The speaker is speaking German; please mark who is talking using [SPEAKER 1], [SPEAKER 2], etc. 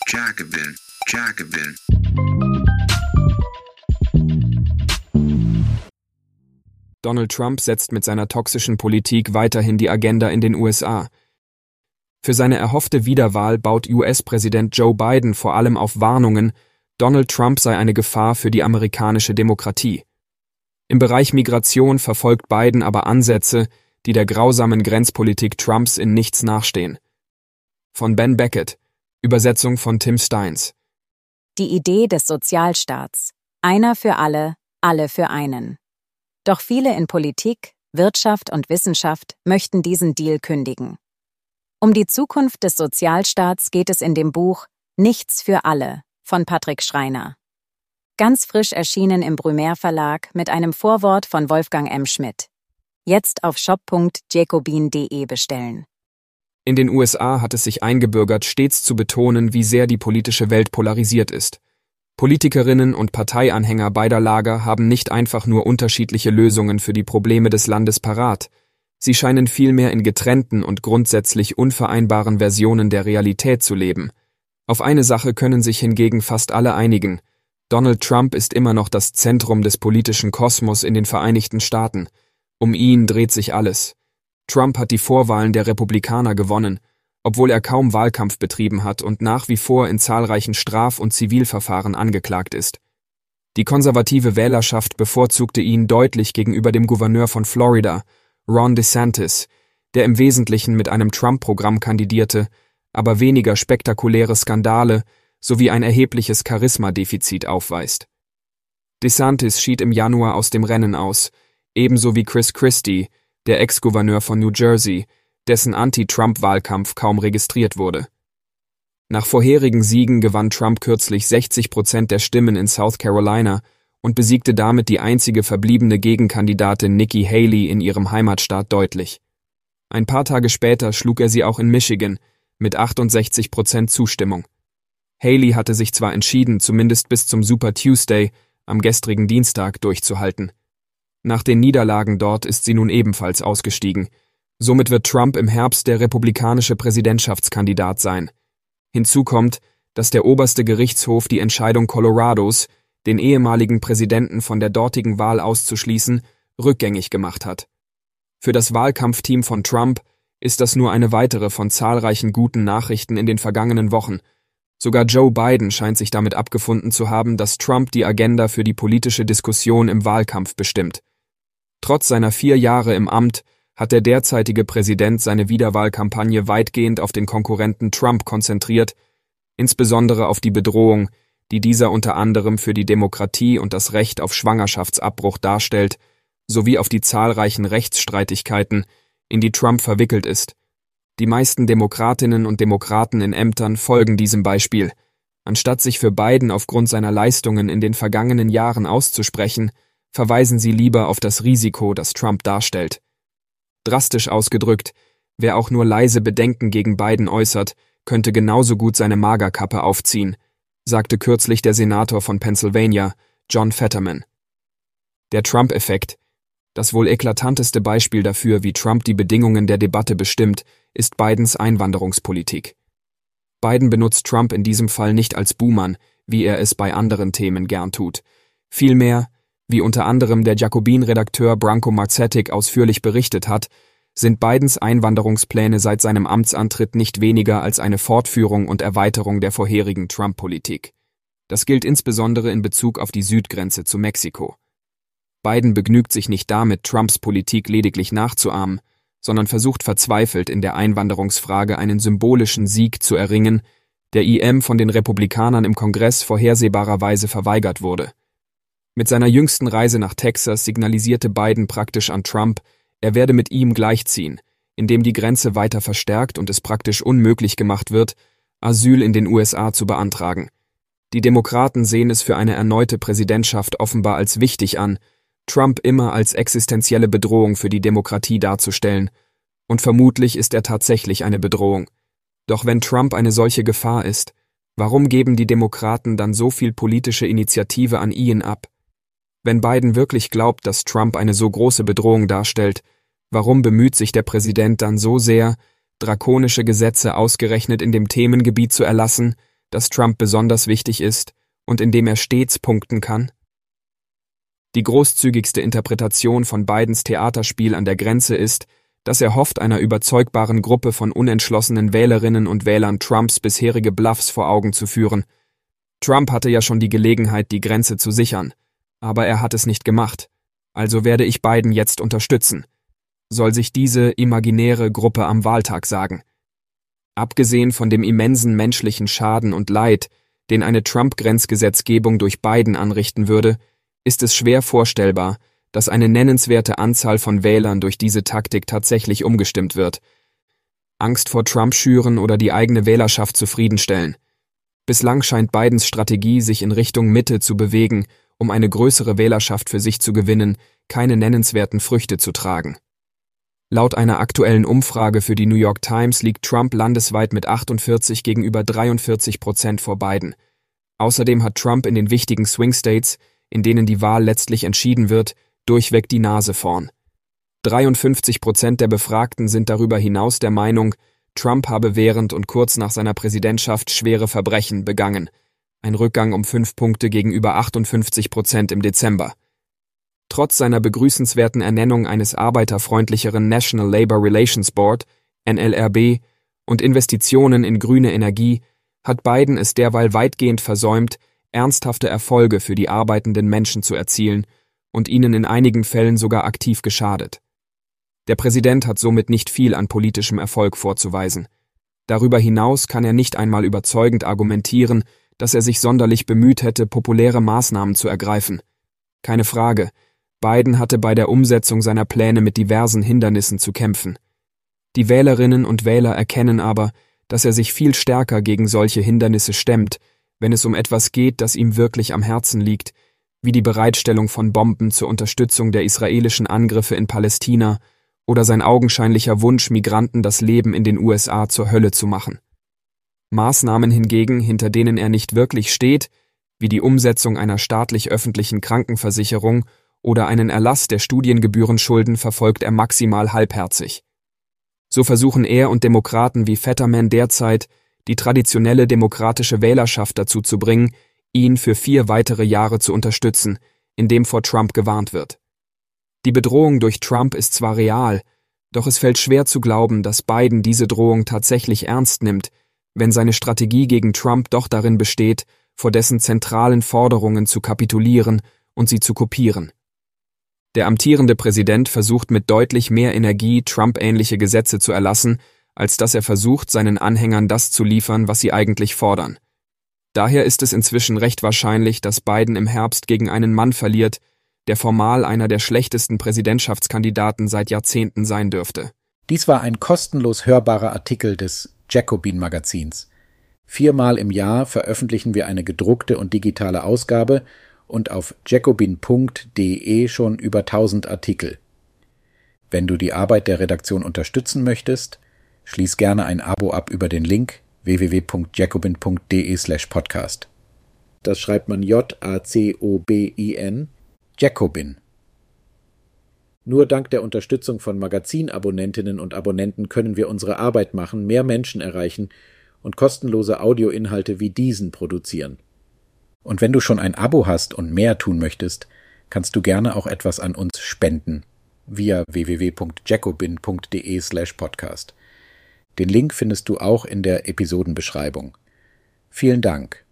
[SPEAKER 1] Jacobin, Jacobin.
[SPEAKER 2] Donald Trump setzt mit seiner toxischen Politik weiterhin die Agenda in den USA. Für seine erhoffte Wiederwahl baut US-Präsident Joe Biden vor allem auf Warnungen, Donald Trump sei eine Gefahr für die amerikanische Demokratie. Im Bereich Migration verfolgt Biden aber Ansätze, die der grausamen Grenzpolitik Trumps in nichts nachstehen. Von Ben Beckett, Übersetzung von Tim Steins.
[SPEAKER 3] Die Idee des Sozialstaats. Einer für alle für einen. Doch viele in Politik, Wirtschaft und Wissenschaft möchten diesen Deal kündigen. Um die Zukunft des Sozialstaats geht es in dem Buch Nichts für alle von Patrick Schreiner. Ganz frisch erschienen im Brumaire Verlag mit einem Vorwort von Wolfgang M. Schmidt. Jetzt auf shop.jacobin.de bestellen.
[SPEAKER 2] In den USA hat es sich eingebürgert, stets zu betonen, wie sehr die politische Welt polarisiert ist. Politikerinnen und Parteianhänger beider Lager haben nicht einfach nur unterschiedliche Lösungen für die Probleme des Landes parat. Sie scheinen vielmehr in getrennten und grundsätzlich unvereinbaren Versionen der Realität zu leben. Auf eine Sache können sich hingegen fast alle einigen. Donald Trump ist immer noch das Zentrum des politischen Kosmos in den Vereinigten Staaten. Um ihn dreht sich alles. Trump hat die Vorwahlen der Republikaner gewonnen, obwohl er kaum Wahlkampf betrieben hat und nach wie vor in zahlreichen Straf- und Zivilverfahren angeklagt ist. Die konservative Wählerschaft bevorzugte ihn deutlich gegenüber dem Gouverneur von Florida, Ron DeSantis, der im Wesentlichen mit einem Trump-Programm kandidierte, aber weniger spektakuläre Skandale sowie ein erhebliches Charismadefizit aufweist. DeSantis schied im Januar aus dem Rennen aus, ebenso wie Chris Christie, der Ex-Gouverneur von New Jersey, dessen Anti-Trump-Wahlkampf kaum registriert wurde. Nach vorherigen Siegen gewann Trump kürzlich 60% der Stimmen in South Carolina und besiegte damit die einzige verbliebene Gegenkandidatin Nikki Haley in ihrem Heimatstaat deutlich. Ein paar Tage später schlug er sie auch in Michigan mit 68% Zustimmung. Haley hatte sich zwar entschieden, zumindest bis zum Super Tuesday am gestrigen Dienstag durchzuhalten. Nach den Niederlagen dort ist sie nun ebenfalls ausgestiegen. Somit wird Trump im Herbst der republikanische Präsidentschaftskandidat sein. Hinzu kommt, dass der oberste Gerichtshof die Entscheidung Colorados, den ehemaligen Präsidenten von der dortigen Wahl auszuschließen, rückgängig gemacht hat. Für das Wahlkampfteam von Trump ist das nur eine weitere von zahlreichen guten Nachrichten in den vergangenen Wochen. Sogar Joe Biden scheint sich damit abgefunden zu haben, dass Trump die Agenda für die politische Diskussion im Wahlkampf bestimmt. Trotz seiner 4 Jahre im Amt hat der derzeitige Präsident seine Wiederwahlkampagne weitgehend auf den Konkurrenten Trump konzentriert, insbesondere auf die Bedrohung, die dieser unter anderem für die Demokratie und das Recht auf Schwangerschaftsabbruch darstellt, sowie auf die zahlreichen Rechtsstreitigkeiten, in die Trump verwickelt ist. Die meisten Demokratinnen und Demokraten in Ämtern folgen diesem Beispiel. Anstatt sich für Biden aufgrund seiner Leistungen in den vergangenen Jahren auszusprechen, verweisen sie lieber auf das Risiko, das Trump darstellt. Drastisch ausgedrückt, wer auch nur leise Bedenken gegen Biden äußert, könnte genauso gut seine Magerkappe aufziehen, sagte kürzlich der Senator von Pennsylvania, John Fetterman. Der Trump-Effekt, das wohl eklatanteste Beispiel dafür, wie Trump die Bedingungen der Debatte bestimmt, ist Bidens Einwanderungspolitik. Biden benutzt Trump in diesem Fall nicht als Buhmann, wie er es bei anderen Themen gern tut. Vielmehr, wie unter anderem der Jacobin-Redakteur Branko Marcetic ausführlich berichtet hat, sind Bidens Einwanderungspläne seit seinem Amtsantritt nicht weniger als eine Fortführung und Erweiterung der vorherigen Trump-Politik. Das gilt insbesondere in Bezug auf die Südgrenze zu Mexiko. Biden begnügt sich nicht damit, Trumps Politik lediglich nachzuahmen, sondern versucht verzweifelt in der Einwanderungsfrage einen symbolischen Sieg zu erringen, der ihm von den Republikanern im Kongress vorhersehbarerweise verweigert wurde. Mit seiner jüngsten Reise nach Texas signalisierte Biden praktisch an Trump, er werde mit ihm gleichziehen, indem die Grenze weiter verstärkt und es praktisch unmöglich gemacht wird, Asyl in den USA zu beantragen. Die Demokraten sehen es für eine erneute Präsidentschaft offenbar als wichtig an, Trump immer als existenzielle Bedrohung für die Demokratie darzustellen, und vermutlich ist er tatsächlich eine Bedrohung. Doch wenn Trump eine solche Gefahr ist, warum geben die Demokraten dann so viel politische Initiative an ihn ab? Wenn Biden wirklich glaubt, dass Trump eine so große Bedrohung darstellt, warum bemüht sich der Präsident dann so sehr, drakonische Gesetze ausgerechnet in dem Themengebiet zu erlassen, das Trump besonders wichtig ist und in dem er stets punkten kann? Die großzügigste Interpretation von Bidens Theaterspiel an der Grenze ist, dass er hofft, einer überzeugbaren Gruppe von unentschlossenen Wählerinnen und Wählern Trumps bisherige Bluffs vor Augen zu führen. Trump hatte ja schon die Gelegenheit, die Grenze zu sichern, aber er hat es nicht gemacht. Also werde ich Biden jetzt unterstützen, soll sich diese imaginäre Gruppe am Wahltag sagen. Abgesehen von dem immensen menschlichen Schaden und Leid, den eine Trump-Grenzgesetzgebung durch Biden anrichten würde, ist es schwer vorstellbar, dass eine nennenswerte Anzahl von Wählern durch diese Taktik tatsächlich umgestimmt wird. Angst vor Trump schüren oder die eigene Wählerschaft zufriedenstellen. Bislang scheint Bidens Strategie, sich in Richtung Mitte zu bewegen, um eine größere Wählerschaft für sich zu gewinnen, keine nennenswerten Früchte zu tragen. Laut einer aktuellen Umfrage für die New York Times liegt Trump landesweit mit 48 gegenüber 43% vor Biden. Außerdem hat Trump in den wichtigen Swing States, in denen die Wahl letztlich entschieden wird, durchweg die Nase vorn. 53% der Befragten sind darüber hinaus der Meinung, Trump habe während und kurz nach seiner Präsidentschaft schwere Verbrechen begangen. Ein Rückgang um 5 Punkte gegenüber 58% im Dezember. Trotz seiner begrüßenswerten Ernennung eines arbeiterfreundlicheren National Labor Relations Board, NLRB, und Investitionen in grüne Energie, hat Biden es derweil weitgehend versäumt, ernsthafte Erfolge für die arbeitenden Menschen zu erzielen und ihnen in einigen Fällen sogar aktiv geschadet. Der Präsident hat somit nicht viel an politischem Erfolg vorzuweisen. Darüber hinaus kann er nicht einmal überzeugend argumentieren, dass er sich sonderlich bemüht hätte, populäre Maßnahmen zu ergreifen. Keine Frage, Biden hatte bei der Umsetzung seiner Pläne mit diversen Hindernissen zu kämpfen. Die Wählerinnen und Wähler erkennen aber, dass er sich viel stärker gegen solche Hindernisse stemmt, wenn es um etwas geht, das ihm wirklich am Herzen liegt, wie die Bereitstellung von Bomben zur Unterstützung der israelischen Angriffe in Palästina oder sein augenscheinlicher Wunsch, Migranten das Leben in den USA zur Hölle zu machen. Maßnahmen hingegen, hinter denen er nicht wirklich steht, wie die Umsetzung einer staatlich-öffentlichen Krankenversicherung oder einen Erlass der Studiengebührenschulden, verfolgt er maximal halbherzig. So versuchen er und Demokraten wie Fetterman derzeit, die traditionelle demokratische Wählerschaft dazu zu bringen, ihn für 4 weitere Jahre zu unterstützen, indem vor Trump gewarnt wird. Die Bedrohung durch Trump ist zwar real, doch es fällt schwer zu glauben, dass Biden diese Drohung tatsächlich ernst nimmt, wenn seine Strategie gegen Trump doch darin besteht, vor dessen zentralen Forderungen zu kapitulieren und sie zu kopieren. Der amtierende Präsident versucht mit deutlich mehr Energie, Trump-ähnliche Gesetze zu erlassen, als dass er versucht, seinen Anhängern das zu liefern, was sie eigentlich fordern. Daher ist es inzwischen recht wahrscheinlich, dass Biden im Herbst gegen einen Mann verliert, der formal einer der schlechtesten Präsidentschaftskandidaten seit Jahrzehnten sein dürfte.
[SPEAKER 4] Dies war ein kostenlos hörbarer Artikel des Jacobin-Magazins. 4-mal im Jahr veröffentlichen wir eine gedruckte und digitale Ausgabe und auf jacobin.de schon über 1000 Artikel. Wenn du die Arbeit der Redaktion unterstützen möchtest, schließ gerne ein Abo ab über den Link www.jacobin.de/podcast. Das schreibt man Jacobin, Jacobin. Nur dank der Unterstützung von Magazinabonnentinnen und Abonnenten können wir unsere Arbeit machen, mehr Menschen erreichen und kostenlose Audioinhalte wie diesen produzieren. Und wenn du schon ein Abo hast und mehr tun möchtest, kannst du gerne auch etwas an uns spenden via www.jacobin.de/podcast. Den Link findest du auch in der Episodenbeschreibung. Vielen Dank.